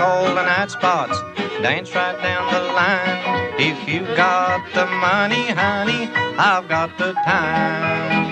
all the night spots, dance right down the line. If you got the money, honey, I've got the time.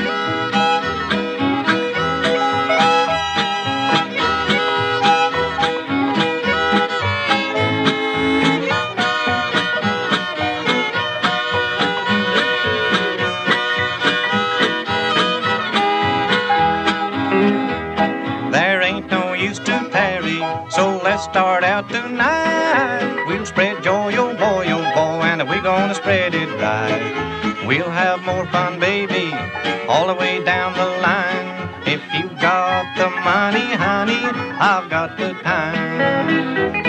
There ain't no use to tarry, so let's start out tonight. We'll spread joy, oh boy, and we're gonna spread it right. We'll have more fun, baby, all the way down the line. If you got the money, honey, I've got the time.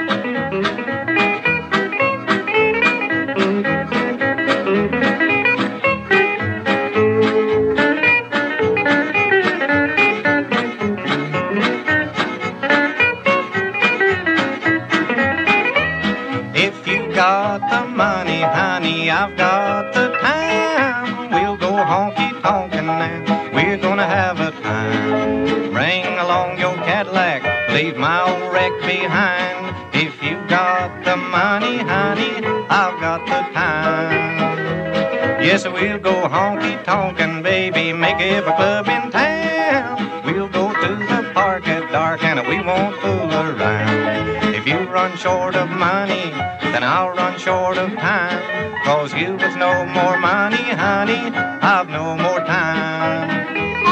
If you got the money, honey, I've got the time. We'll go honky-tonkin' now, we're gonna have a time. Bring along your Cadillac, leave my old wreck behind. If you got the money, honey, I've got the time. Yes, we'll go honky-tonkin', baby, make every club in town. We'll go to the park at dark and we won't fool around. If you run short of money, then I'll run short of time. 'Cause you with no more money, honey, I've no more time.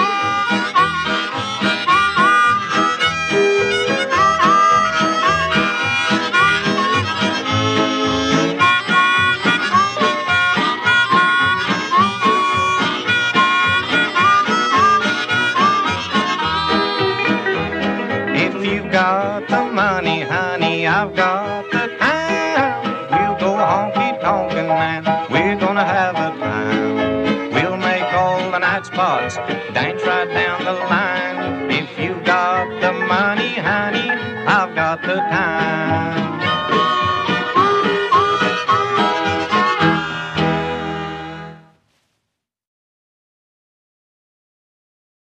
If you got the money, honey, I've got the time. We'll go honky-tonkin' and we're gonna have a time. We'll make all the night spots, dance right down the line. If you got the money, honey, I've got the time.